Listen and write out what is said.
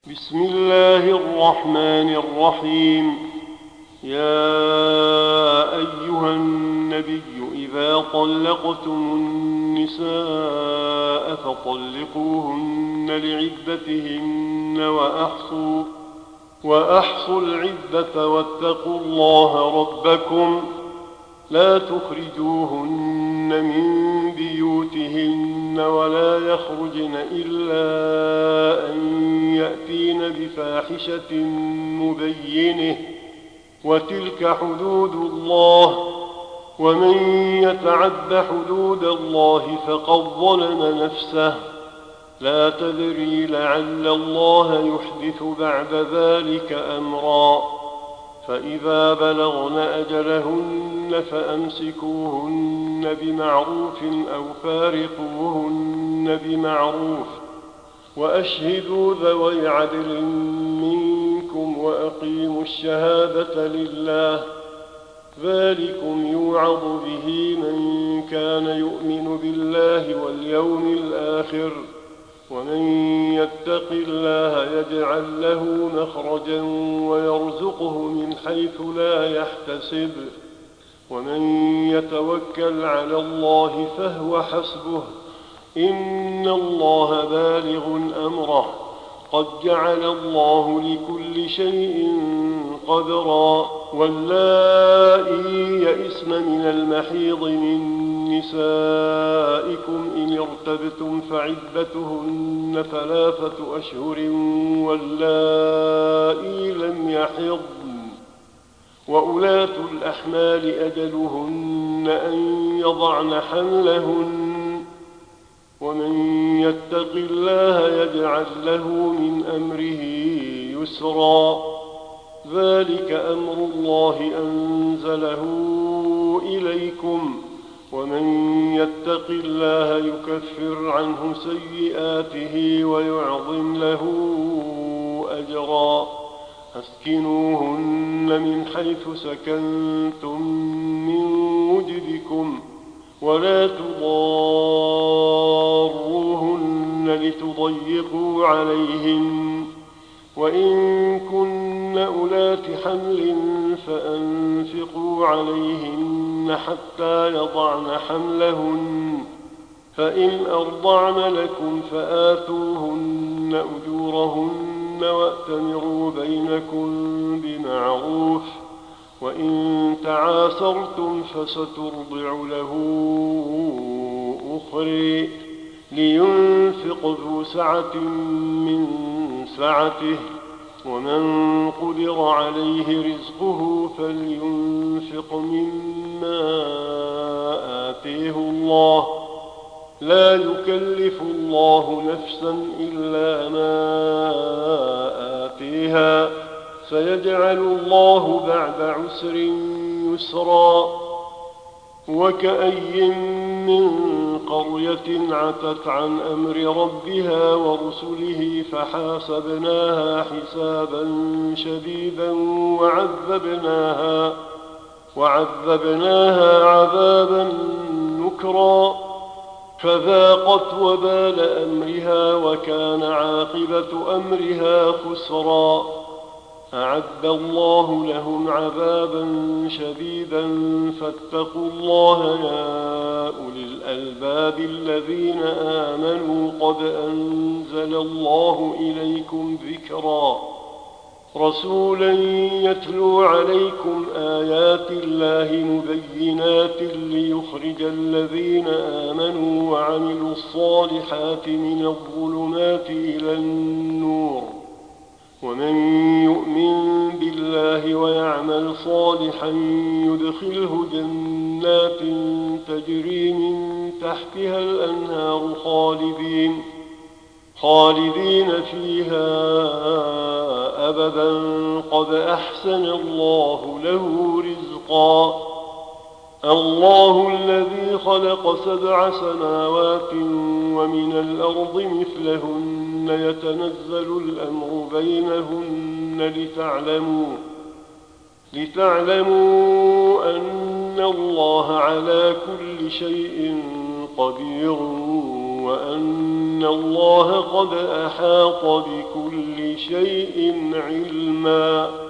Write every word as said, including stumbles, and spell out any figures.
بسم الله الرحمن الرحيم. يا أيها النبي إذا طلقتم النساء فطلقوهن لعدتهن وأحصوا وأحصوا العدة واتقوا الله ربكم لا تخرجوهن من بيوتهن ولا يخرجن إلا أن يأتين بفاحشة مبينة وتلك حدود الله ومن يتعد حدود الله فقد ظلم نفسه لا تدري لعل الله يحدث بعد ذلك أمرا. فإذا بلغن أجلهن فأمسكوهن بمعروف أو فارقوهن بمعروف وأشهدوا ذوي عدل منكم وأقيموا الشهادة لله ذلكم يوعظ به من كان يؤمن بالله واليوم الآخر ومن يتق الله يجعل له مخرجا ويرزقه من حيث لا يحتسب ومن يتوكل على الله فهو حسبه إن الله بالغ أمره قد جعل الله لكل شيء قدرا. واللائي يئسن من المحيض من نسائكم إن ارتبتم فعدتهن ثلاثة أشهر واللائي لم يحضن وأولاة الأحمال أجلهن أن يضعن حملهن ومن يتق الله يجعل له من أمره يسرا. ذلك أمر الله أنزله إليكم ومن يتق الله يكفر عنه سيئاته ويعظم له أجرا. أسكنوهن من حيث سكنتم من وجدكم ولا تضاروهن لتضيقوا عليهن وإن كن أولات حمل فأنفقوا عليهن حتى يضعن حملهن فإن أرضعن لكم فآتوهن أجورهن وأتمروا بينكم بمعروف وإن تعاسرتم فسترضع له أخرى لينفق ذو سعة من سعته ومن قدر عليه رزقه فلينفق مما آتيه الله لا يكلف الله نفسا إلا ما آتيها سيجعل الله بعد عسر يسرا. وكأي من قرية عتت عن أمر ربها ورسله فحاسبناها حسابا شديدا وعذبناها, وعذبناها عذابا نكرا فذاقت وبال أمرها وكان عاقبة أمرها خسرا. أعد الله لهم عذابا شديدا فاتقوا الله يا أولي الألباب الذين آمنوا قد أنزل الله إليكم ذكرا رسولا يتلو عليكم آيات الله مبينات ليخرج الذين آمنوا وعملوا الصالحات من الظلمات إلى النور ومن يؤمن بالله ويعمل صالحا يدخله جنات تجري من تحتها الأنهار خالدين, خالدين فيها أبدا قد أحسن الله له رزقا. الله الذي خلق سبع سماوات ومن الأرض مثلهن يتنزل الأمر بينهن لتعلموا, لتعلموا أن الله على كل شيء قدير وأن إن الله قد أحاط بكل شيء علما.